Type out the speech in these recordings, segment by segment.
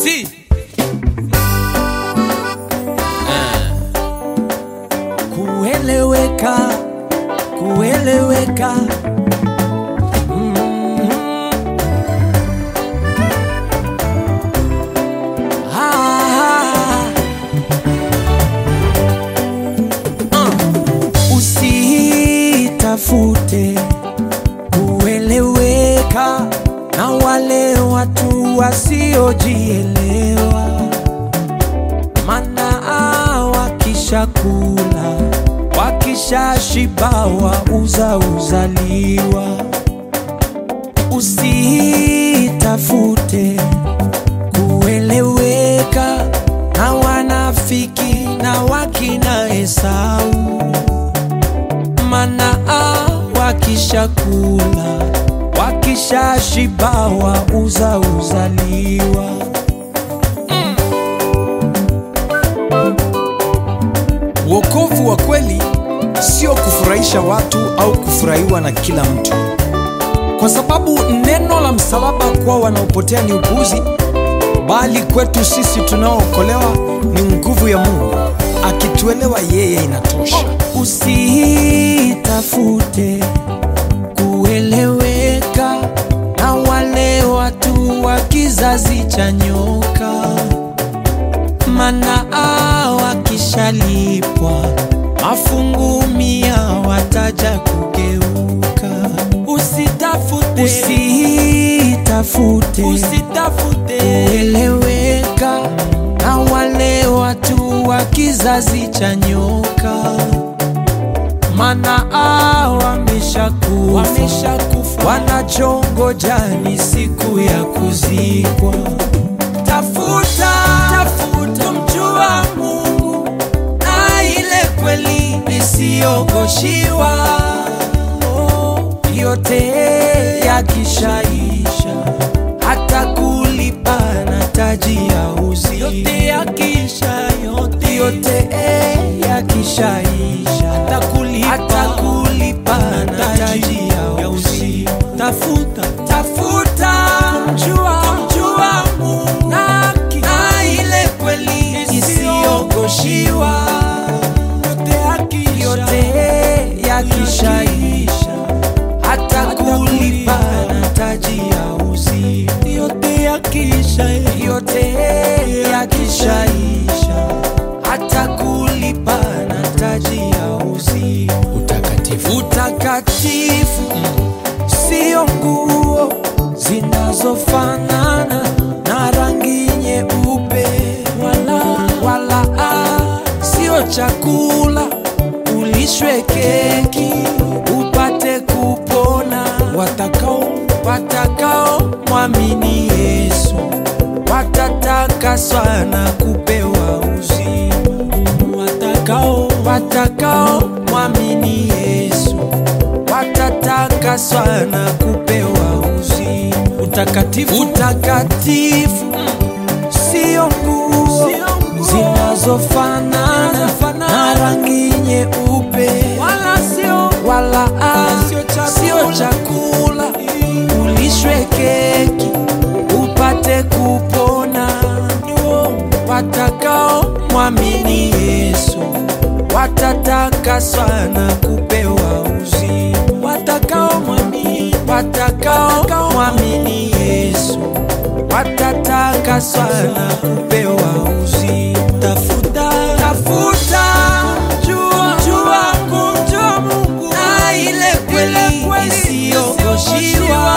T. Kueleweka, kueleweka. Usitafute kueleweka na wale watu wasiojielewa, maana wakishakula wakishashiba wauza uzaliwa. Usitafute kueleweka na wanafiki na wakina Esau, maana wakishakula wakishashiba wauza uzaliwa. Wokovu wa kweli sio kufurahisha watu au kufurahiwa na kila mtu, kwa sababu neno la msalaba kwa wanaopotea ni upuzi, bali kwetu sisi tunaookolewa ni nguvu ya Mungu. Akituelewa yeye inatosha. Usitafute kueleweka na wale watu wa kizazi cha nyoka, maana wakishalipwa mafungu 100 wataja kugeuka. Usitafute kueleweka na wale watu wa kizazi cha nyoka, maana wameshakufa, wanachongoja ni siku ya kuzikwa. Tafuta kumjua Mungu na ile kweli isiyogoshiwa, yote yakishaisha hata kulipa na taji ya uzima. Yote yakishaisha hata kulipa na taji ya uzima. Tafuta kumjua Mungu na ile kweli isiyogoshiwa, yote yakishaisha hata kulipa na taji ya uzima. Yote yakishaisha hata kulipa na taji ya uzima. Utakatifu sio nguo zinazofanana na rangi nyeupe, wala sio chakula ulishwe keki upate kupona. Watakao mwamini Yesu watatakaswa na kupewa uzima. Watakao mwamini Yesu watatakaswa na kupewa uzima. Utakatifu sio nguo zinazofanana na rangi nyeupe, wala sio chakula ulishwe keki upate kupona. Watakao mwamini Yesu watatakaswa na kupewa uzima. Watakao mwamini Yesu watatakaswa na kupewa uzima. Tafuta kumjua Mungu na ile kweli isiyogoshiwa,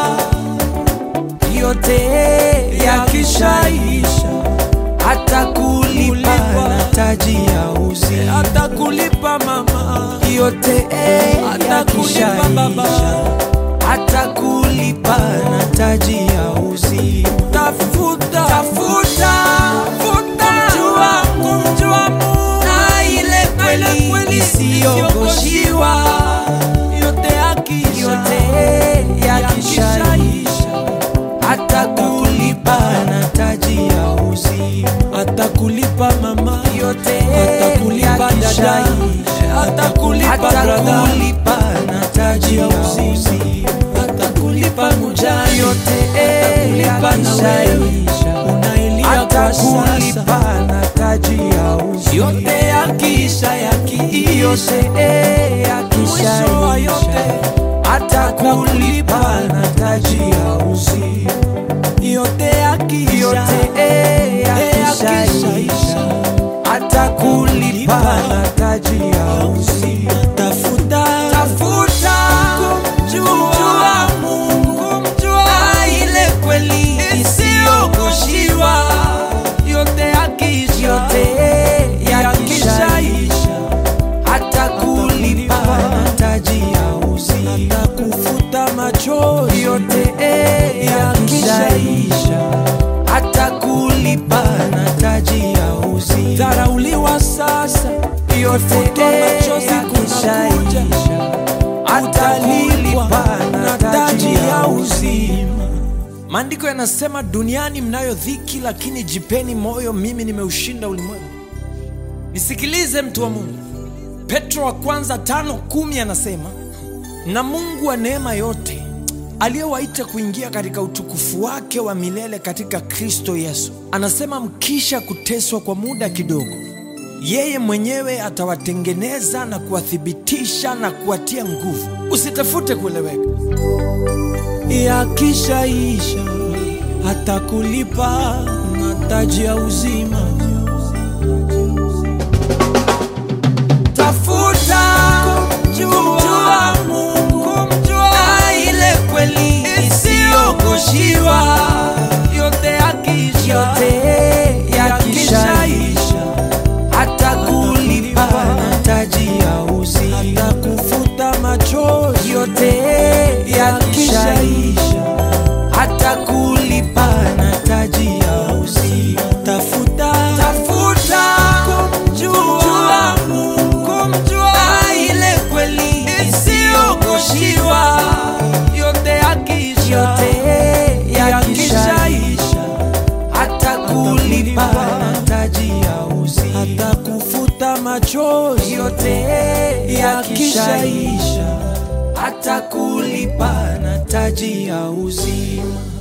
yote yakishaisha hata kulipa na taji ya uzima. Hata kulipa mama, yote yakishaisha hata kulipa na taji ya uzima. Tafuta kumjua Mungu na ile kweli isiyogoshiwa, yote yakishaisha hata kulipa na taji ya uzima. Hata kulipa mama, yote yakishaisha hata kulipa na taji ya uzima. Hata kulipa mujani, yote yakishaisha hata kulipa na taji ya uzima. Yote yakisha hata kulipa na taji ya uzima. Yote yakisha hata kulipa na taji ya uzima. Tafuta kumjua Mungu, kumjua ile kweli isiyogoshiwa. Yote yakisha hata kulipa na taji ya uzima. Atakufuta machozi. Yote yakisha hata kulipa na taji ya uzima. Dharauliwa sasa, yote yakisha atalipa na taji ya uzima. Maandiko yanasema duniani mnayo dhiki, lakini jipeni moyo, mimi nimeushinda ulimwengu. Nisikilize mtu wa Mungu. Petro wa kwanza 5:10 anasema, na Mungu wa neema yote aliyewaita kuingia katika utukufu wake wa milele katika Kristo Yesu, anasema mkisha kuteswa kwa muda kidogo, yeye mwenyewe atawatengeneza na kuwathibitisha na kuwatia nguvu. Usitafute kueleweka. Yakisha hata kulipa na taji ya uzima. Tafuta kumjua Mungu, kumjua ile kweli isiyogoshiwa. Yote yakisha hata kulipa na taji ya uzima. Atakufuta machozi. Yote yakisha hata kulipa na taji ya uzima. Tafuta kumjua Mungu, kumjua ile kweli isiyogoshiwa. Yote yakisha hata kulipa na taji ya uzima. Atakufuta machozi. Yote yakisha hata kulipa na taji ya uzima.